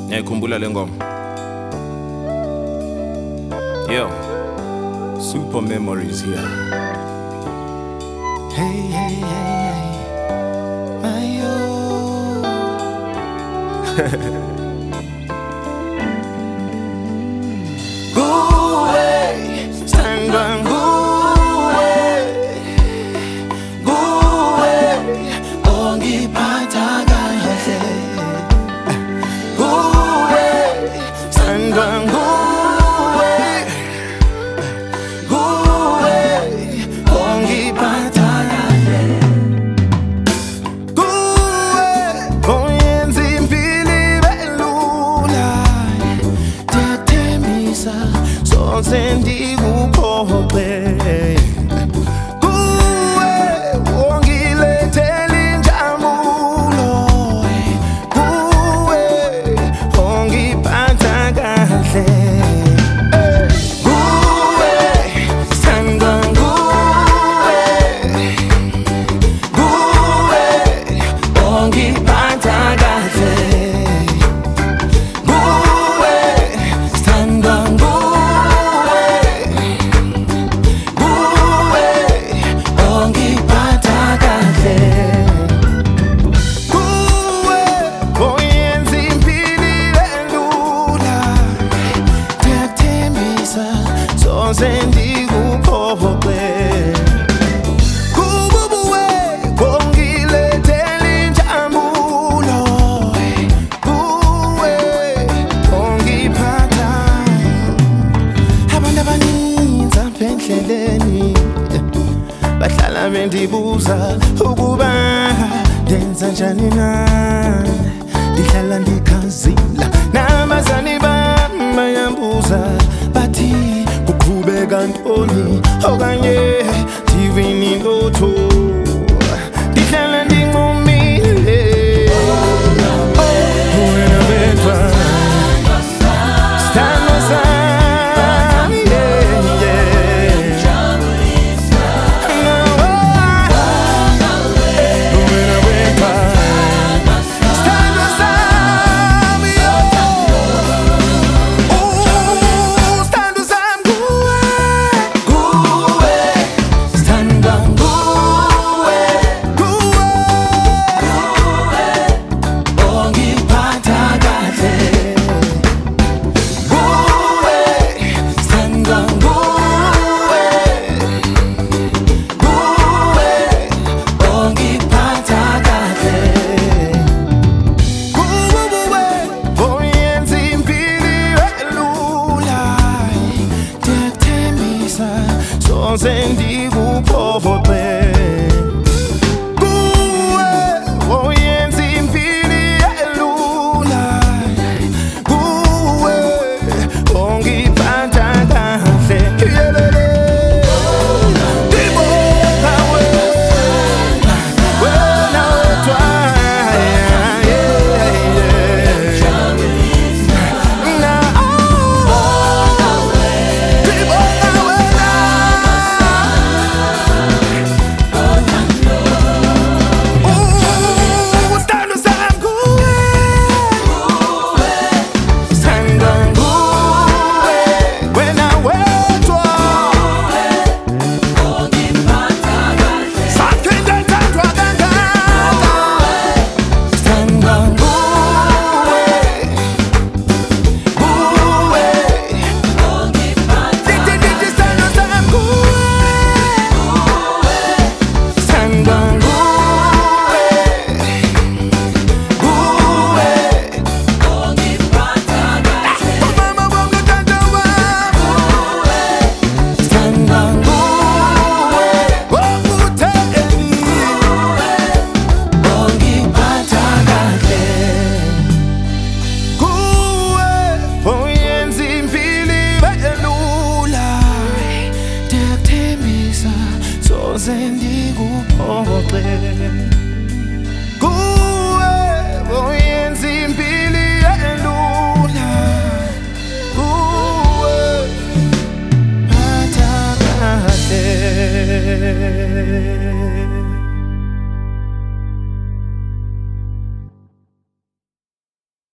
Ngiyakhumbula le ngoma. Yo, super memories here. Hey, hey, hey, hey, my Guwe, sandwa nguwe, Guwe, ongiphatha kahle. Guwe, sandwa nguwe, Guwe, ongiphatha kahle. Guwe, oyenza impilo ibe lula. Ndiyathembisa sonke ndikuphoxe. Kuwe ongilethela injabulo. Kuwe ongiphatha kahle. Kuwe sandwa nguwe. Kuwe ongiphatha kahle. Kuwe sandwa nguwe. Kuwe ongiphatha kahle. Kuwe oyenza impilo ibe lula. Ndiyathembisa sonke ndikuphoxe. Kububuwe ongilethela injabulo. Kuwe ongiphatha. Abantu abaninzi apha endleleni bahlala bendibuza ukuba ndenza njani na.